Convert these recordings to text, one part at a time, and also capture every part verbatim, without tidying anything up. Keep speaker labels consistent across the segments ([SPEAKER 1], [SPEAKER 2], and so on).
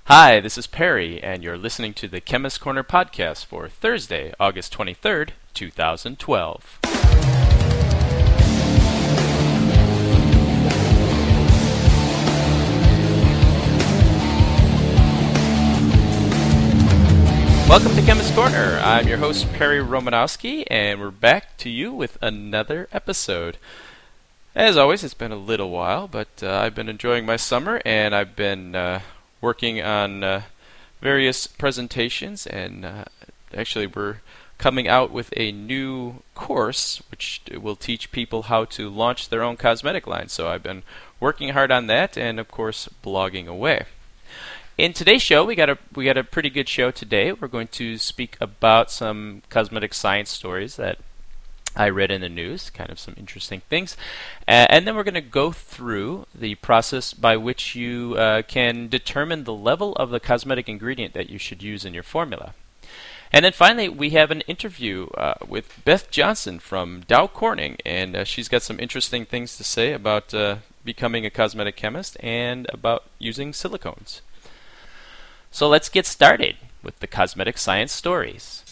[SPEAKER 1] Hi, this is Perry, and you're listening to the Chemist Corner podcast for Thursday, August twenty-third, two thousand twelve. Welcome to Chemist Corner. I'm your host, Perry Romanowski, and we're back to you with another episode. As always, it's been a little while, but uh, I've been enjoying my summer, and I've been uh, working on uh, various presentations, and uh, actually we're coming out with a new course which will teach people how to launch their own cosmetic line. So I've been working hard on that, and of course blogging away. In today's show, we got a we got a pretty good show today. We're going to speak about some cosmetic science stories that I read in the news, kind of some interesting things. Uh, and then we're going to go through the process by which you uh, can determine the level of the cosmetic ingredient that you should use in your formula. And then finally, we have an interview uh, with Beth Johnson from Dow Corning, and uh, she's got some interesting things to say about uh, becoming a cosmetic chemist and about using silicones. So let's get started with the cosmetic science stories.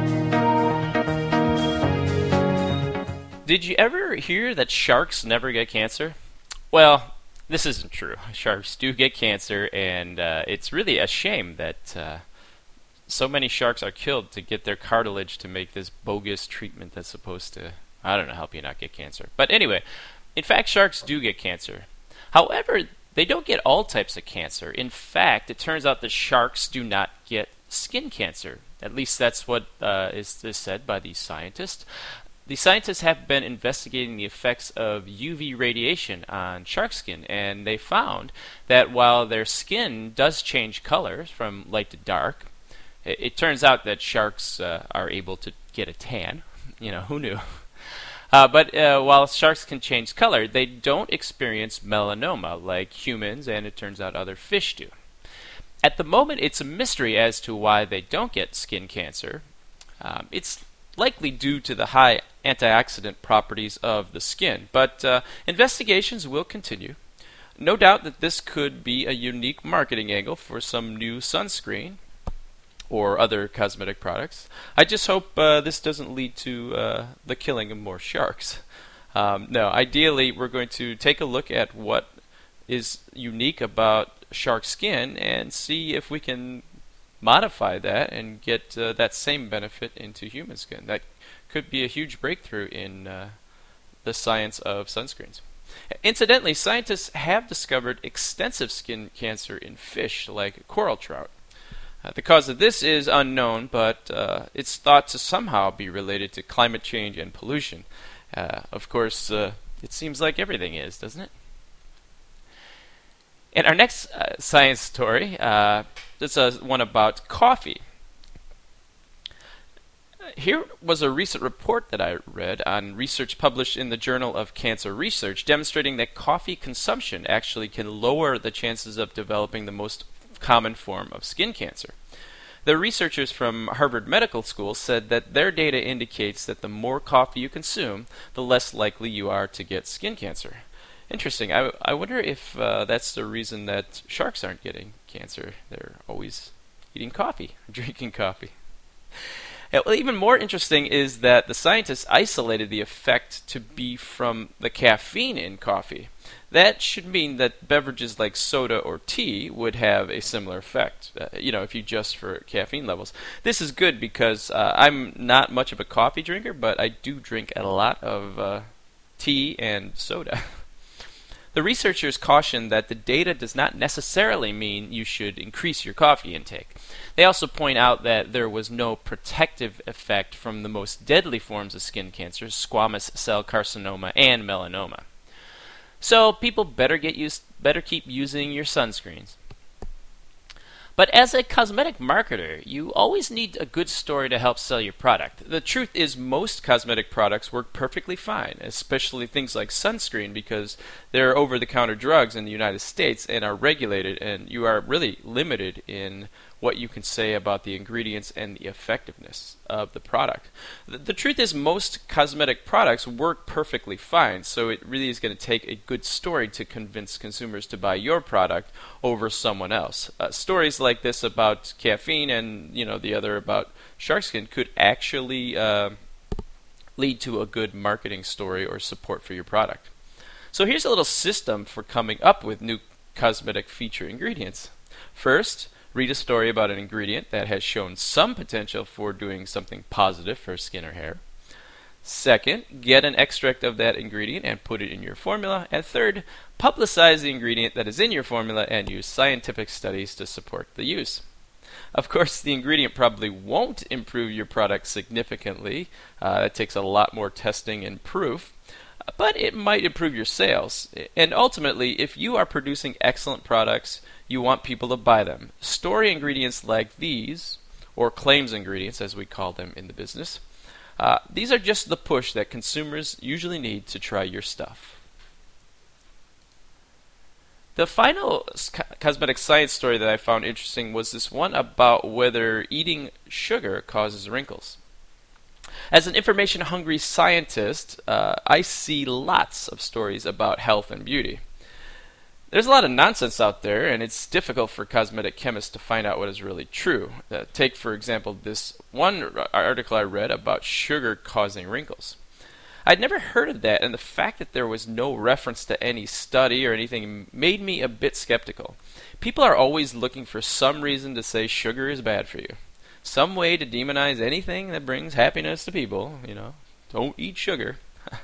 [SPEAKER 1] Did you ever hear that sharks never get cancer? Well, this isn't true. Sharks do get cancer, and uh, it's really a shame that uh, so many sharks are killed to get their cartilage to make this bogus treatment that's supposed to, I don't know, help you not get cancer. But anyway, in fact, sharks do get cancer. However, they don't get all types of cancer. In fact, it turns out that sharks do not get skin cancer. At least that's what uh, is, is said by these scientists. The scientists have been investigating the effects of U V radiation on shark skin, and they found that while their skin does change colors from light to dark, it, it turns out that sharks uh, are able to get a tan. You know, who knew? Uh, but uh, while sharks can change color, they don't experience melanoma like humans, and it turns out other fish do. At the moment, it's a mystery as to why they don't get skin cancer. Um, it's likely due to the high antioxidant properties of the skin, but uh, investigations will continue. No doubt that this could be a unique marketing angle for some new sunscreen or other cosmetic products. I just hope uh, this doesn't lead to uh, the killing of more sharks. Um, no, ideally we're going to take a look at what is unique about shark skin and see if we can modify that and get uh, that same benefit into human skin. That could be a huge breakthrough in uh, the science of sunscreens. Incidentally, scientists have discovered extensive skin cancer in fish like coral trout. Uh, the cause of this is unknown, but uh, it's thought to somehow be related to climate change and pollution. Uh, of course, uh, it seems like everything is, doesn't it? And our next uh, science story, uh, this is one about coffee. Here was a recent report that I read on research published in the Journal of Cancer Research demonstrating that coffee consumption actually can lower the chances of developing the most common form of skin cancer. The researchers from Harvard Medical School said that their data indicates that the more coffee you consume, the less likely you are to get skin cancer. Interesting. I, I wonder if uh, that's the reason that sharks aren't getting cancer. They're always eating coffee, drinking coffee. Yeah, well, even more interesting is that the scientists isolated the effect to be from the caffeine in coffee. That should mean that beverages like soda or tea would have a similar effect, uh, you know, if you adjust for caffeine levels. This is good because uh, I'm not much of a coffee drinker, but I do drink a lot of uh, tea and soda. The researchers caution that the data does not necessarily mean you should increase your coffee intake. They also point out that there was no protective effect from the most deadly forms of skin cancer, squamous cell carcinoma and melanoma. So people better get used, better keep using your sunscreens. But as a cosmetic marketer, you always need a good story to help sell your product. The truth is most cosmetic products work perfectly fine, especially things like sunscreen, because they're over-the-counter drugs in the United States and are regulated, and you are really limited in what you can say about the ingredients and the effectiveness of the product. The, the truth is, most cosmetic products work perfectly fine, so it really is going to take a good story to convince consumers to buy your product over someone else. Uh, stories like this about caffeine and you know the other about shark skin could actually uh, lead to a good marketing story or support for your product. So here's a little system for coming up with new cosmetic feature ingredients. First, read a story about an ingredient that has shown some potential for doing something positive for skin or hair. Second, get an extract of that ingredient and put it in your formula. And third, publicize the ingredient that is in your formula and use scientific studies to support the use. Of course, the ingredient probably won't improve your product significantly. Uh, it takes a lot more testing and proof. But it might improve your sales. And ultimately, if you are producing excellent products, you want people to buy them. Story ingredients like these, or claims ingredients as we call them in the business, uh, these are just the push that consumers usually need to try your stuff. The final cosmetic science story that I found interesting was this one about whether eating sugar causes wrinkles. As an information-hungry scientist, uh, I see lots of stories about health and beauty. There's a lot of nonsense out there, and it's difficult for cosmetic chemists to find out what is really true. Uh, take, for example, this one article I read about sugar causing wrinkles. I'd never heard of that, and the fact that there was no reference to any study or anything made me a bit skeptical. People are always looking for some reason to say sugar is bad for you. Some way to demonize anything that brings happiness to people, you know. Don't eat sugar.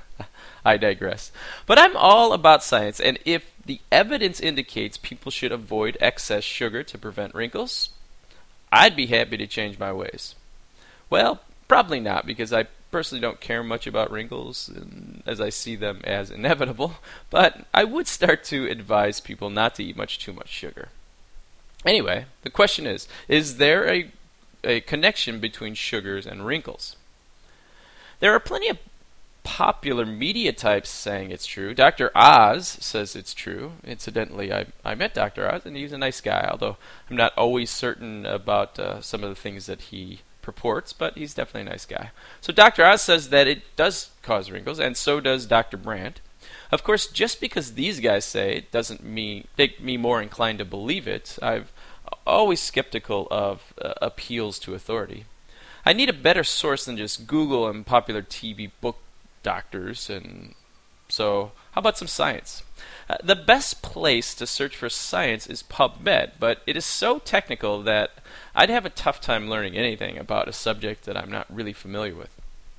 [SPEAKER 1] I digress. But I'm all about science, and if the evidence indicates people should avoid excess sugar to prevent wrinkles, I'd be happy to change my ways. Well, probably not, because I personally don't care much about wrinkles, as I see them as inevitable, but I would start to advise people not to eat much too much sugar. Anyway, the question is, is there a a connection between sugars and wrinkles? There are plenty of popular media types saying it's true. Doctor Oz says it's true. Incidentally, I, I met Doctor Oz, and he's a nice guy, although I'm not always certain about uh, some of the things that he purports, but he's definitely a nice guy. So Doctor Oz says that it does cause wrinkles, and so does Doctor Brandt. Of course, just because these guys say it doesn't mean, make me more inclined to believe it. I've always skeptical of uh, appeals to authority. I need a better source than just Google and popular T V book doctors, and so how about some science? Uh, the best place to search for science is PubMed, but it is so technical that I'd have a tough time learning anything about a subject that I'm not really familiar with.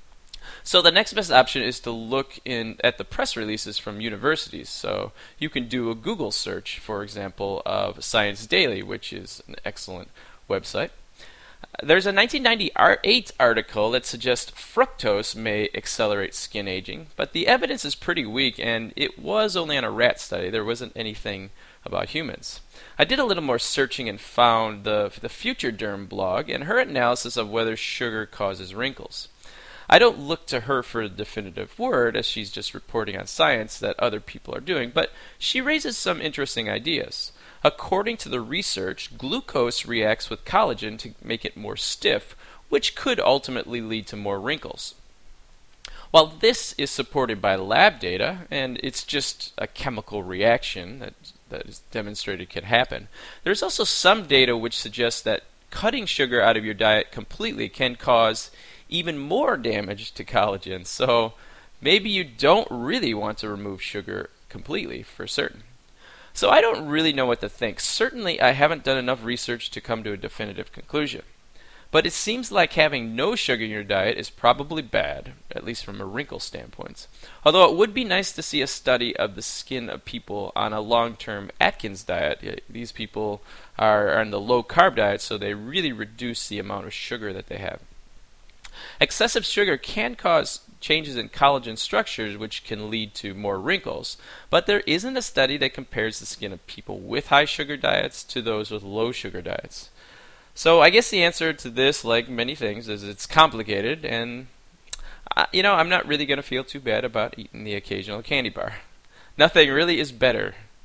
[SPEAKER 1] So the next best option is to look in at the press releases from universities. So you can do a Google search, for example, of Science Daily, which is an excellent website. There's a nineteen ninety-eight article that suggests fructose may accelerate skin aging, but the evidence is pretty weak, and it was only on a rat study. There wasn't anything about humans. I did a little more searching and found the, the Future Derm blog and her analysis of whether sugar causes wrinkles. I don't look to her for a definitive word, as she's just reporting on science that other people are doing, but she raises some interesting ideas. According to the research, glucose reacts with collagen to make it more stiff, which could ultimately lead to more wrinkles. While this is supported by lab data, and it's just a chemical reaction that, that is demonstrated can happen, there's also some data which suggests that cutting sugar out of your diet completely can cause even more damage to collagen, so maybe you don't really want to remove sugar completely for certain. So I don't really know what to think. Certainly I haven't done enough research to come to a definitive conclusion. But it seems like having no sugar in your diet is probably bad, at least from a wrinkle standpoint. Although it would be nice to see a study of the skin of people on a long-term Atkins diet. These people are on the low-carb diet, so they really reduce the amount of sugar that they have. Excessive sugar can cause changes in collagen structures, which can lead to more wrinkles, but there isn't a study that compares the skin of people with high sugar diets to those with low sugar diets. So I guess the answer to this, like many things, is it's complicated, and uh, you know, I'm not really going to feel too bad about eating the occasional candy bar. Nothing really is better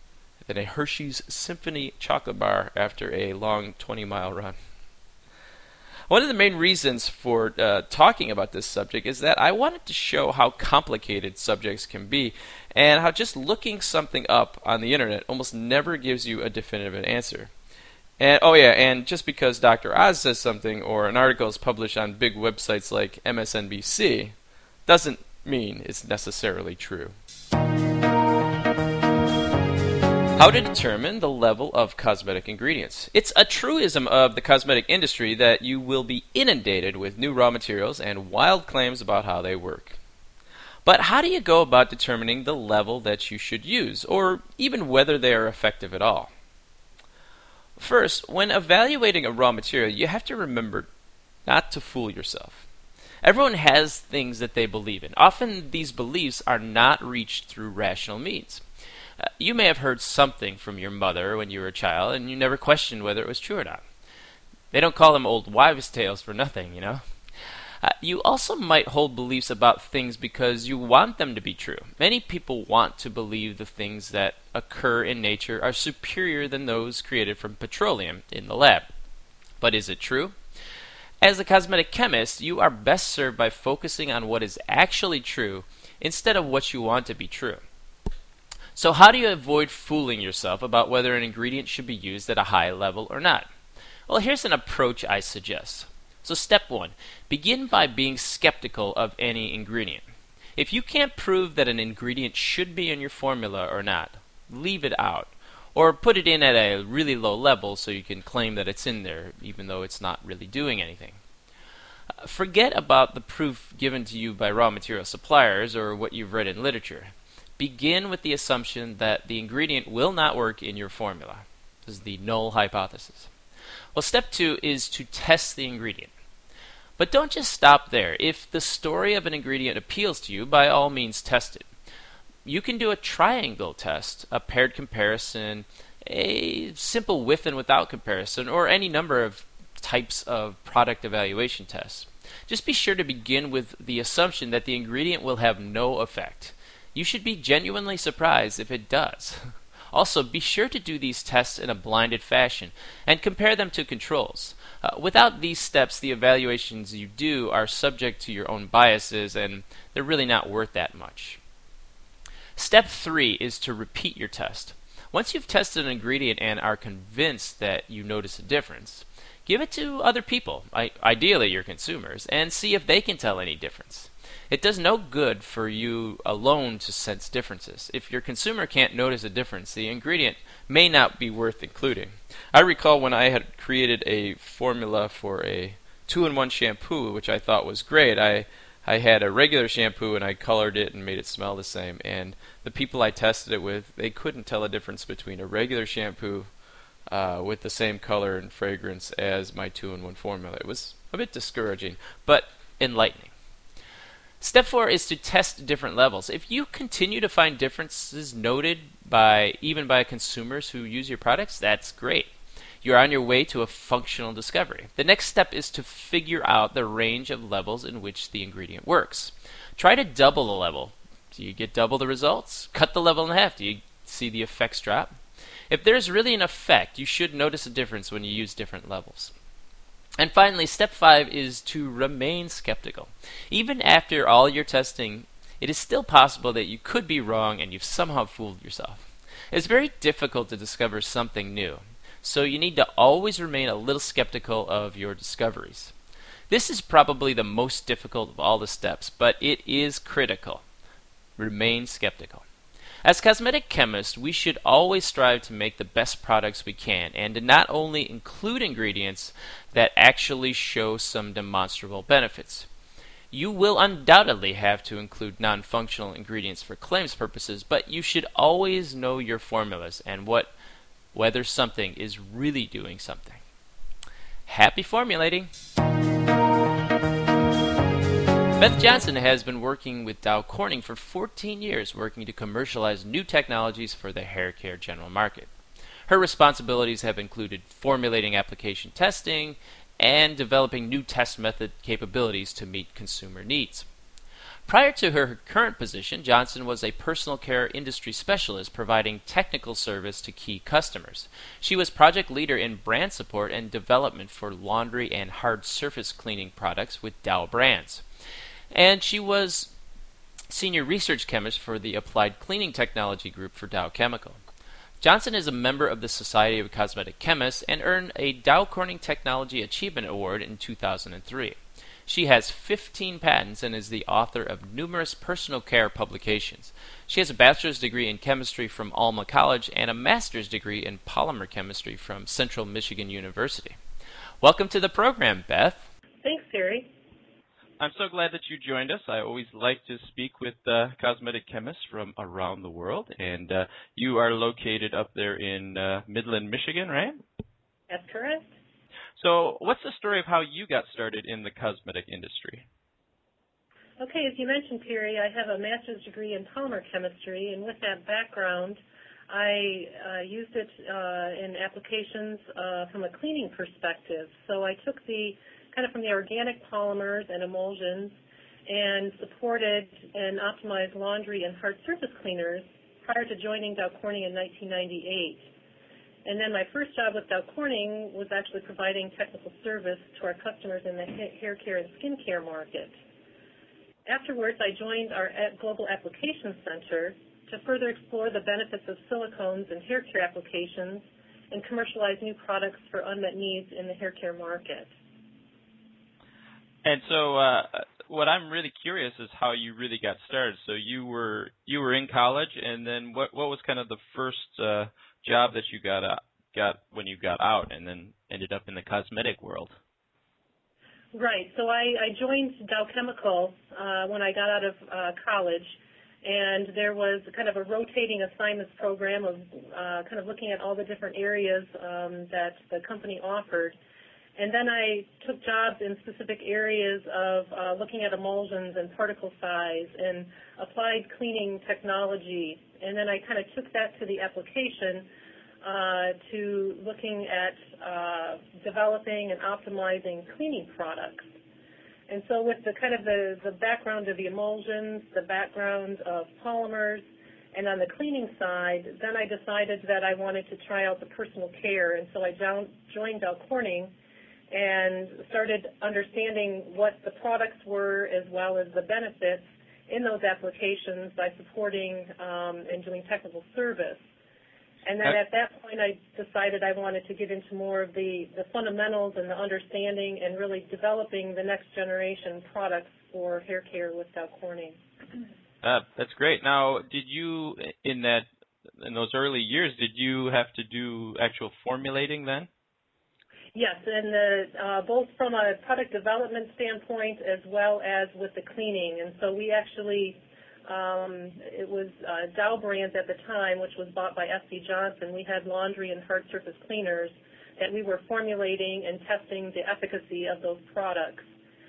[SPEAKER 1] than a Hershey's Symphony chocolate bar after a long twenty mile run. One of the main reasons for uh, talking about this subject is that I wanted to show how complicated subjects can be and how just looking something up on the internet almost never gives you a definitive answer. And oh yeah, and just because Doctor Oz says something or an article is published on big websites like M S N B C doesn't mean it's necessarily true. How to determine the level of cosmetic ingredients. It's a truism of the cosmetic industry that you will be inundated with new raw materials and wild claims about how they work. But how do you go about determining the level that you should use, or even whether they are effective at all? First, when evaluating a raw material, you have to remember not to fool yourself. Everyone has things that they believe in. Often these beliefs are not reached through rational means. Uh, you may have heard something from your mother when you were a child, and you never questioned whether it was true or not. They don't call them old wives' tales for nothing, you know. Uh, you also might hold beliefs about things because you want them to be true. Many people want to believe the things that occur in nature are superior than those created from petroleum in the lab. But is it true? As a cosmetic chemist, you are best served by focusing on what is actually true instead of what you want to be true. So how do you avoid fooling yourself about whether an ingredient should be used at a high level or not? Well, here's an approach I suggest. So step one, begin by being skeptical of any ingredient. If you can't prove that an ingredient should be in your formula or not, leave it out. Or put it in at a really low level so you can claim that it's in there even though it's not really doing anything. Uh, forget about the proof given to you by raw material suppliers or what you've read in literature. Begin with the assumption that the ingredient will not work in your formula. This is the null hypothesis. Well, step two is to test the ingredient. But don't just stop there. If the story of an ingredient appeals to you, by all means test it. You can do a triangle test, a paired comparison, a simple with and without comparison, or any number of types of product evaluation tests. Just be sure to begin with the assumption that the ingredient will have no effect. You should be genuinely surprised if it does. Also, be sure to do these tests in a blinded fashion and compare them to controls. Uh, without these steps, the evaluations you do are subject to your own biases and they're really not worth that much. Step three is to repeat your test. Once you've tested an ingredient and are convinced that you notice a difference, give it to other people, I- ideally your consumers, and see if they can tell any difference. It does no good for you alone to sense differences. If your consumer can't notice a difference, the ingredient may not be worth including. I recall when I had created a formula for a two-in-one shampoo, which I thought was great. I I had a regular shampoo and I colored it and made it smell the same. And the people I tested it with, they couldn't tell a difference between a regular shampoo uh, with the same color and fragrance as my two-in-one formula. It was a bit discouraging, but enlightening. Step four is to test different levels. If you continue to find differences noted by even by consumers who use your products, that's great. You're on your way to a functional discovery. The next step is to figure out the range of levels in which the ingredient works. Try to double the level. Do you get double the results? Cut the level in half. Do you see the effects drop? If there's really an effect, you should notice a difference when you use different levels. And finally, step five is to remain skeptical. Even after all your testing, it is still possible that you could be wrong and you've somehow fooled yourself. It's very difficult to discover something new, so you need to always remain a little skeptical of your discoveries. This is probably the most difficult of all the steps, but it is critical. Remain skeptical. As cosmetic chemists, we should always strive to make the best products we can and to not only include ingredients that actually show some demonstrable benefits. You will undoubtedly have to include non-functional ingredients for claims purposes, but you should always know your formulas and what whether something is really doing something. Happy formulating! Beth Johnson has been working with Dow Corning for fourteen years, working to commercialize new technologies for the hair care general market. Her responsibilities have included formulating application testing and developing new test method capabilities to meet consumer needs. Prior to her current position, Johnson was a personal care industry specialist providing technical service to key customers. She was project leader in brand support and development for laundry and hard surface cleaning products with Dow Brands. And she was senior research chemist for the Applied Cleaning Technology Group for Dow Chemical. Johnson is a member of the Society of Cosmetic Chemists and earned a Dow Corning Technology Achievement Award in two thousand three. She has fifteen patents and is the author of numerous personal care publications. She has a bachelor's degree in chemistry from Alma College and a master's degree in polymer chemistry from Central Michigan University. Welcome to the program, Beth.
[SPEAKER 2] Thanks, Terry.
[SPEAKER 1] I'm so glad that you joined us. I always like to speak with uh, cosmetic chemists from around the world, and uh, you are located up there in uh, Midland, Michigan, right?
[SPEAKER 2] That's correct.
[SPEAKER 1] So what's the story of how you got started in the cosmetic industry?
[SPEAKER 2] Okay, as you mentioned, Terry, I have a master's degree in polymer chemistry, and with that background, I uh, used it uh, in applications uh, from a cleaning perspective. So I took the kind of from the organic polymers and emulsions and supported and optimized laundry and hard surface cleaners prior to joining Dow Corning in nineteen ninety-eight. And then my first job with Dow Corning was actually providing technical service to our customers in the hair care and skin care market. Afterwards, I joined our Global Application Center to further explore the benefits of silicones in hair care applications and commercialize new products for unmet needs in the hair care market.
[SPEAKER 1] And so uh, what I'm really curious is how you really got started. So you were you were in college, and then what what was kind of the first uh, job that you got uh, got when you got out, and then ended up in the cosmetic world?
[SPEAKER 2] Right. So I, I joined Dow Chemical uh, when I got out of uh, college, and there was kind of a rotating assignments program of uh, kind of looking at all the different areas um, that the company offered. And then I took jobs in specific areas of uh, looking at emulsions and particle size and applied cleaning technology. And then I kind of took that to the application uh, to looking at uh, developing and optimizing cleaning products. And so with the kind of the, the background of the emulsions, the background of polymers, and on the cleaning side, then I decided that I wanted to try out the personal care. And so I joined Dow Corning and started understanding what the products were as well as the benefits in those applications by supporting um, and doing technical service. And then at that point, I decided I wanted to get into more of the, the fundamentals and the understanding and really developing the next generation products for hair care with Dow Corning.
[SPEAKER 1] Uh, that's great. Now, did you, in that, in those early years, did you have to do actual formulating then?
[SPEAKER 2] Yes, and the, uh, both from a product development standpoint as well as with the cleaning. And so we actually, um, it was uh, Dow Brands at the time, which was bought by S C Johnson. We had laundry and hard surface cleaners that we were formulating and testing the efficacy of those products.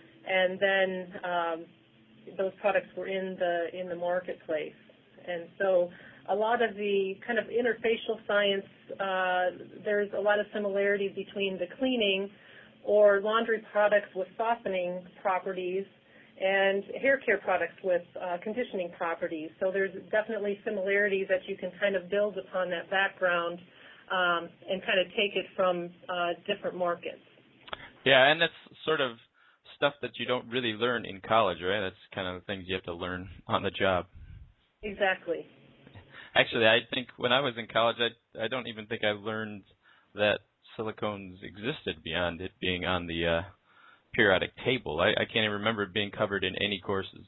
[SPEAKER 2] And then um, those products were in the in the marketplace. And so a lot of the kind of interfacial science, uh, there's a lot of similarities between the cleaning or laundry products with softening properties and hair care products with uh, conditioning properties. So there's definitely similarities that you can kind of build upon that background um, and kind of take it from uh, different markets.
[SPEAKER 1] Yeah, and that's sort of stuff that you don't really learn in college, right? That's kind of the things you have to learn on the job.
[SPEAKER 2] Exactly.
[SPEAKER 1] Actually, I think when I was in college, I, I don't even think I learned that silicones existed beyond it being on the uh, periodic table. I, I can't even remember it being covered in any courses.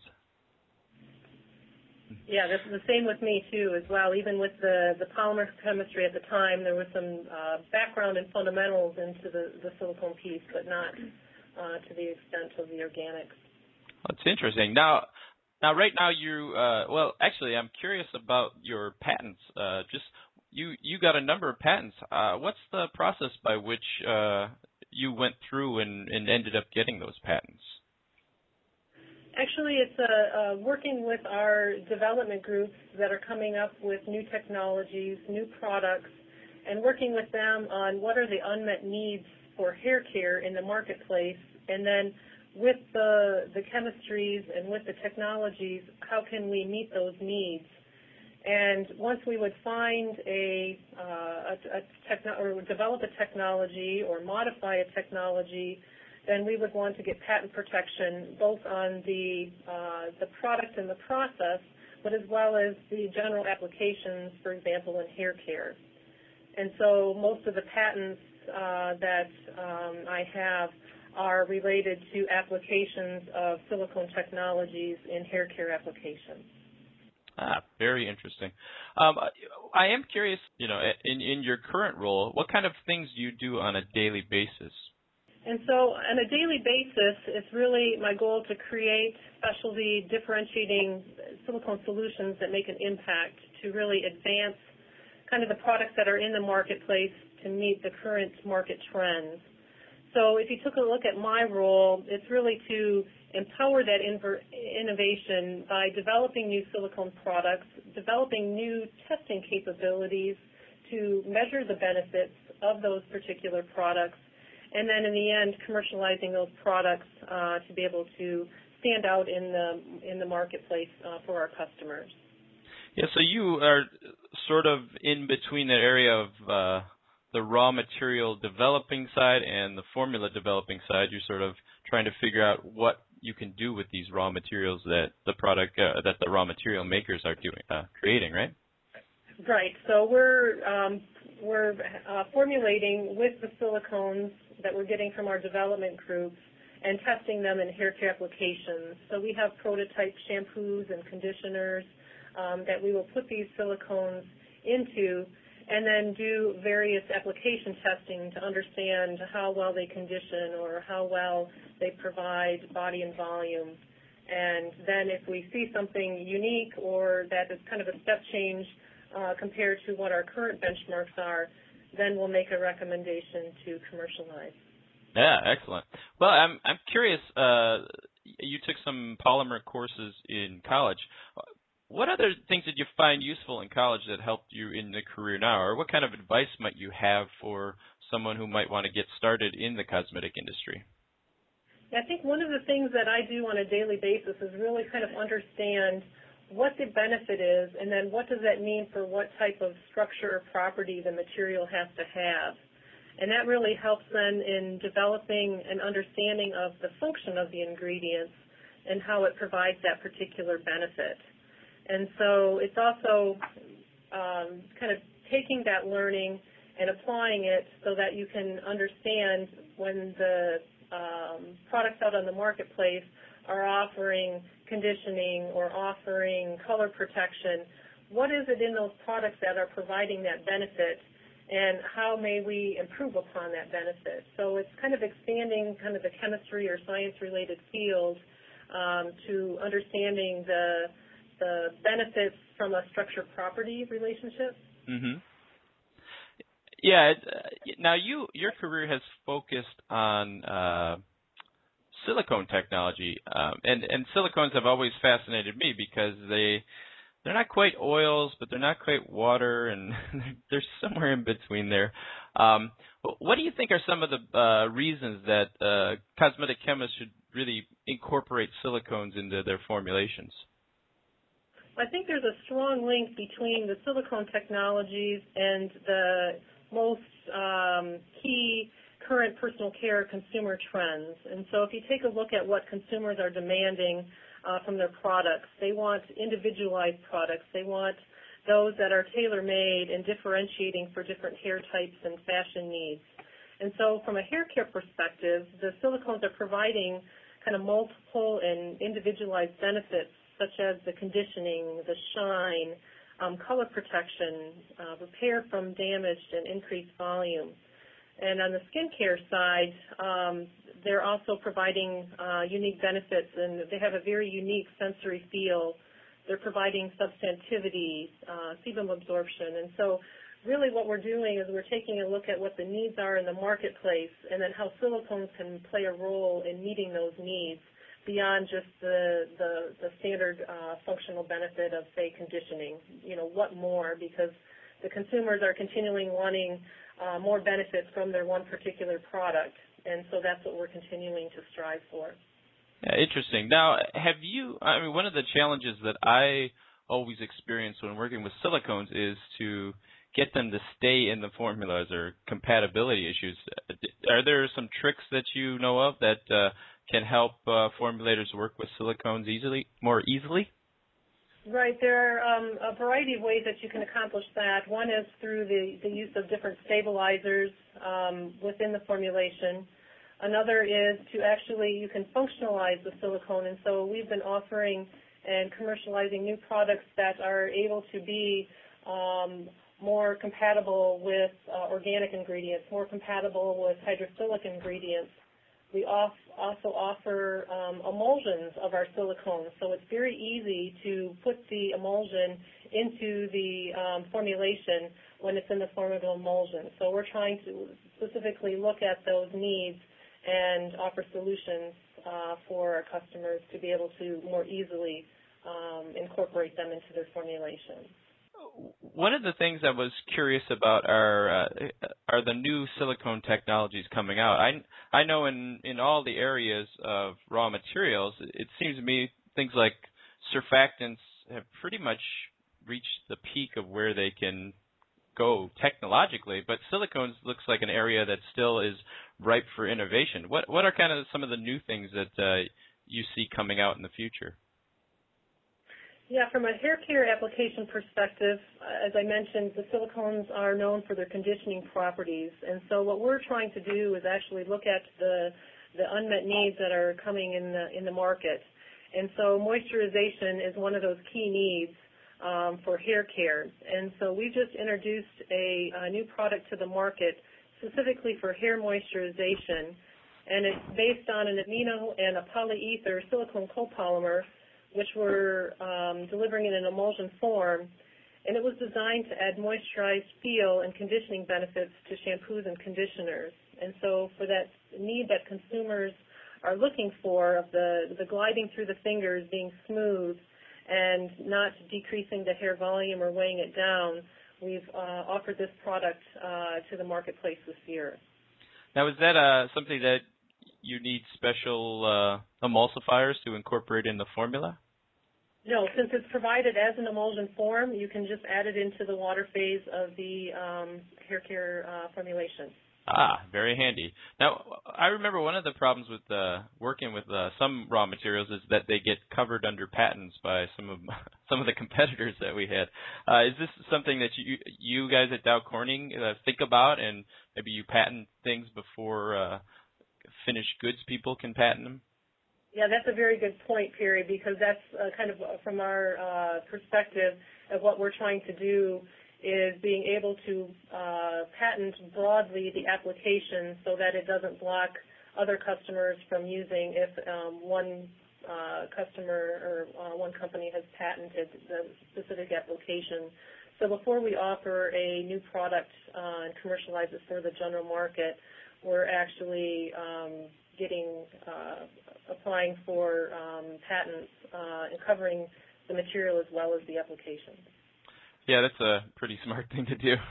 [SPEAKER 2] Yeah, that's the same with me, too, as well. Even with the, the polymer chemistry at the time, there was some uh, background and fundamentals into the, the silicone piece, but not uh, to the extent of the organics.
[SPEAKER 1] That's interesting. Now, Now, right now, you uh, well, actually, I'm curious about your patents. Uh, just you, you got a number of patents. Uh, what's the process by which uh, you went through and, and ended up getting those patents?
[SPEAKER 2] Actually, it's uh, uh, working with our development groups that are coming up with new technologies, new products, and working with them on what are the unmet needs for hair care in the marketplace, and then with the, the chemistries and with the technologies, how can we meet those needs? And once we would find a, uh, a, a techno- or develop a technology or modify a technology, then we would want to get patent protection both on the, uh, the product and the process, but as well as the general applications, for example, in hair care. And so most of the patents uh, that um, I have are related to applications of silicone technologies in hair care applications.
[SPEAKER 1] Ah, very interesting. Um, I am curious, you know, in, in your current role, what kind of things do you do on a daily basis?
[SPEAKER 2] And so on a daily basis, it's really my goal to create specialty differentiating silicone solutions that make an impact to really advance kind of the products that are in the marketplace to meet the current market trends. So if you took a look at my role, it's really to empower that innovation by developing new silicone products, developing new testing capabilities to measure the benefits of those particular products, and then in the end, commercializing those products uh, to be able to stand out in the in the marketplace uh, for our customers.
[SPEAKER 1] Yeah, so you are sort of in between that area of uh, the raw material developing side and the formula developing side. You're sort of trying to figure out what you can do with these raw materials that the product uh, that the raw material makers are doing uh, creating, right?
[SPEAKER 2] Right. So we're um, we're uh, formulating with the silicones that we're getting from our development groups and testing them in hair care applications. So we have prototype shampoos and conditioners um, that we will put these silicones into and then do various application testing to understand how well they condition or how well they provide body and volume. And then if we see something unique or that is kind of a step change uh, compared to what our current benchmarks are, then we'll make a recommendation to commercialize.
[SPEAKER 1] Yeah, excellent. Well, I'm I'm curious. Uh, you took some polymer courses in college. What other things did you find useful in college that helped you in the career now, or what kind of advice might you have for someone who might want to get started in the cosmetic industry?
[SPEAKER 2] I think one of the things that I do on a daily basis is really kind of understand what the benefit is, and then what does that mean for what type of structure or property the material has to have. And that really helps then in developing an understanding of the function of the ingredients and how it provides that particular benefit. And so it's also um, kind of taking that learning and applying it so that you can understand when the um, products out on the marketplace are offering conditioning or offering color protection, what is it in those products that are providing that benefit, and how may we improve upon that benefit? So it's kind of expanding kind of the chemistry or science-related field um, to understanding the, the benefits from a structure-property relationship.
[SPEAKER 1] Mm-hmm. Yeah. It, uh, now, you your career has focused on uh, silicone technology, um, and and silicones have always fascinated me because they they're not quite oils, but they're not quite water, and they're somewhere in between there. Um, what do you think are some of the uh, reasons that uh, cosmetic chemists should really incorporate silicones into their formulations?
[SPEAKER 2] I think there's a strong link between the silicone technologies and the most um, key current personal care consumer trends. And so if you take a look at what consumers are demanding uh, from their products, they want individualized products. They want those that are tailor-made and differentiating for different hair types and fashion needs. And so from a hair care perspective, the silicones are providing kind of multiple and individualized benefits such as the conditioning, the shine, um, color protection, uh, repair from damaged and increased volume. And on the skincare side, um, they're also providing uh, unique benefits, and they have a very unique sensory feel. They're providing substantivity, uh, sebum absorption. And so really what we're doing is we're taking a look at what the needs are in the marketplace and then how silicones can play a role in meeting those needs beyond just the, the, the standard uh, functional benefit of, say, conditioning. You know, what more? Because the consumers are continually wanting uh, more benefits from their one particular product, and so that's what we're continuing to strive for.
[SPEAKER 3] Yeah, interesting. Now, have you, I mean, one of the challenges that I always experience when working with silicones is to get them to stay in the formulas or compatibility issues. Are there some tricks that you know of that uh, can help uh, formulators work with silicones easily, more easily?
[SPEAKER 2] Right. There are um, a variety of ways that you can accomplish that. One is through the, the use of different stabilizers um, within the formulation. Another is to actually, you can functionalize the silicone, and so we've been offering and commercializing new products that are able to be um, more compatible with uh, organic ingredients, more compatible with hydrophilic ingredients. We off, also offer um, emulsions of our silicones, so it's very easy to put the emulsion into the um, formulation when it's in the form of an emulsion. So we're trying to specifically look at those needs and offer solutions uh, for our customers to be able to more easily um, incorporate them into their formulation.
[SPEAKER 3] One of the things I was curious about are uh, are the new silicone technologies coming out. I I know in in all the areas of raw materials, it seems to me things like surfactants have pretty much reached the peak of where they can go technologically, but silicones looks like an area that still is ripe for innovation. What what are kind of some of the new things that uh, you see coming out in the future?
[SPEAKER 2] Yeah, from a hair care application perspective, as I mentioned, the silicones are known for their conditioning properties, and so what we're trying to do is actually look at the the unmet needs that are coming in the in the market, and so moisturization is one of those key needs Um, for hair care. And so we just introduced a, a new product to the market specifically for hair moisturization, and it's based on an amino and a polyether silicone copolymer, which we're um, delivering in an emulsion form, and it was designed to add moisturized feel and conditioning benefits to shampoos and conditioners. And so for that need that consumers are looking for of the, the gliding through the fingers being smooth and not decreasing the hair volume or weighing it down, we've uh, offered this product uh, to the marketplace this year.
[SPEAKER 3] Now, is that uh, something that you need special uh, emulsifiers to incorporate in the formula?
[SPEAKER 2] No, since it's provided as an emulsion form, you can just add it into the water phase of the um, hair care uh, formulation.
[SPEAKER 3] Ah, very handy. Now, I remember one of the problems with uh, working with uh, some raw materials is that they get covered under patents by some of some of the competitors that we had. Uh, is this something that you you guys at Dow Corning uh, think about, and maybe you patent things before uh, finished goods people can patent them?
[SPEAKER 2] Yeah, that's a very good point, Perry, because that's uh, kind of from our uh, perspective of what we're trying to do is being able to uh, patent broadly the application so that it doesn't block other customers from using if um, one uh, customer or uh, one company has patented the specific application. So before we offer a new product uh, and commercialize it for the general market, we're actually um, getting uh, applying for um, patents uh, and covering the material as well as the application.
[SPEAKER 3] Yeah, that's a pretty smart thing to do.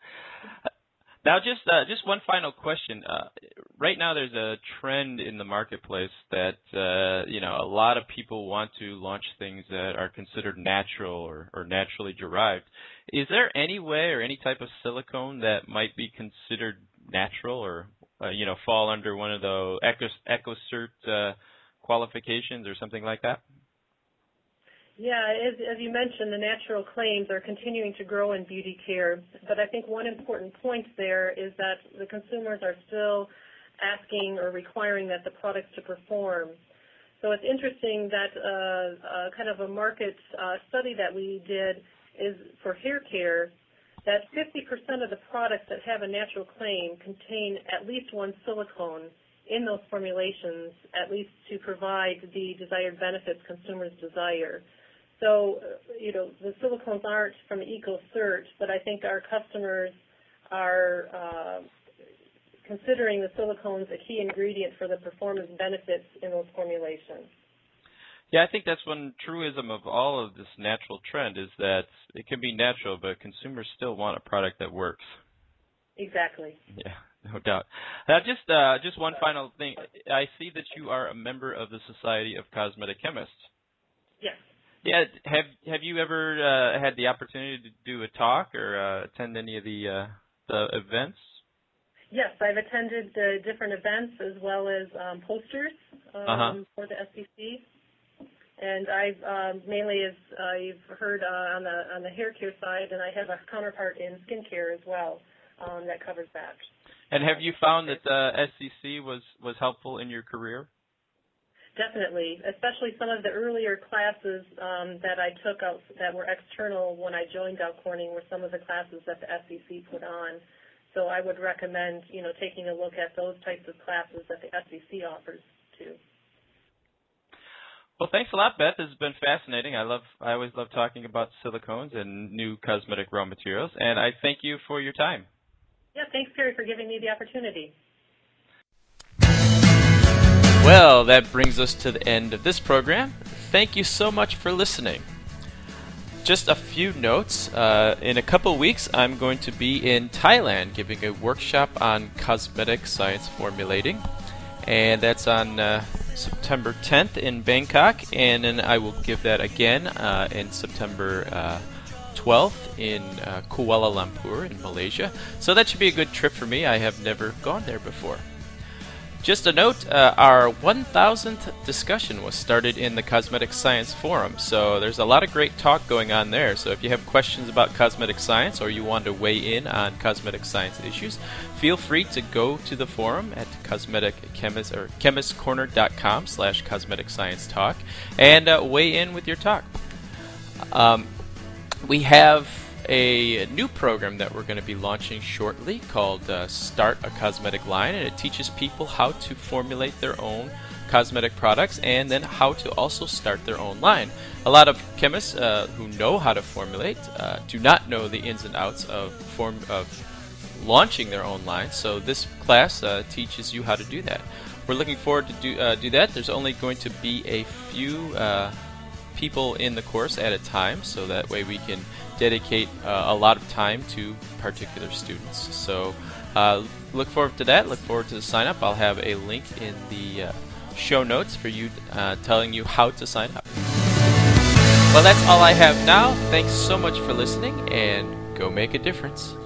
[SPEAKER 3] Now, just uh, just one final question. Uh, right now, there's a trend in the marketplace that uh, you know a lot of people want to launch things that are considered natural or, or naturally derived. Is there any way or any type of silicone that might be considered natural or uh, you know fall under one of the EcoCert uh, qualifications or something like that?
[SPEAKER 2] Yeah, as, as you mentioned, the natural claims are continuing to grow in beauty care, but I think one important point there is that the consumers are still asking or requiring that the products to perform. So it's interesting that uh, uh, kind of a market uh, study that we did is for hair care, that fifty percent of the products that have a natural claim contain at least one silicone in those formulations, at least to provide the desired benefits consumers desire. So, you know, the silicones aren't from EcoCert, but I think our customers are uh, considering the silicones a key ingredient for the performance benefits in those formulations.
[SPEAKER 3] Yeah, I think that's one truism of all of this natural trend is that it can be natural, but consumers still want a product that works.
[SPEAKER 2] Exactly.
[SPEAKER 3] Yeah, no doubt. Now, just uh, just one final thing. I see that you are a member of the Society of Cosmetic Chemists.
[SPEAKER 2] Yes.
[SPEAKER 3] Yeah. Have Have you ever uh, had the opportunity to do a talk or uh, attend any of the uh, the events?
[SPEAKER 2] Yes, I've attended the different events as well as um, posters um,
[SPEAKER 3] Uh-huh.
[SPEAKER 2] for the S C C. And I've um, mainly, as I've heard uh, on the on the hair care side, and I have a counterpart in skincare as well um, that covers that.
[SPEAKER 3] And have you found that the S C C was was helpful in your career?
[SPEAKER 2] Definitely, especially some of the earlier classes um, that I took out that were external when I joined Dow Corning were some of the classes that the S C C put on. So I would recommend, you know, taking a look at those types of classes that the S C C offers too.
[SPEAKER 3] Well, thanks a lot, Beth. This has been fascinating. I love, I always love talking about silicones and new cosmetic raw materials, and I thank you for your time.
[SPEAKER 2] Yeah, thanks, Perry, for giving me the opportunity.
[SPEAKER 1] Well, that brings us to the end of this program. Thank you so much for listening. Just a few notes. Uh, in a couple weeks, I'm going to be in Thailand giving a workshop on cosmetic science formulating, and that's on uh, September tenth in Bangkok, and then I will give that again uh, in September uh, twelfth in uh, Kuala Lumpur in Malaysia. So that should be a good trip for me. I have never gone there before. Just a note, uh, our one thousandth discussion was started in the Cosmetic Science Forum, so there's a lot of great talk going on there. So if you have questions about cosmetic science or you want to weigh in on cosmetic science issues, feel free to go to the forum at cosmetic chemist or chemistcorner.com slash cosmetic science talk and uh, weigh in with your talk. Um, we have a new program that we're going to be launching shortly called uh, Start a Cosmetic Line, and it teaches people how to formulate their own cosmetic products and then how to also start their own line. A lot of chemists uh, who know how to formulate uh, do not know the ins and outs of form of launching their own line, so this class uh, teaches you how to do that. We're looking forward to do, uh, do that. There's only going to be a few uh, people in the course at a time, so that way we can dedicate uh, a lot of time to particular students. So uh, look forward to that. Look forward to the sign up. I'll have a link in the uh, show notes for you uh, telling you how to sign up. Well, that's all I have now. Thanks so much for listening, and go make a difference.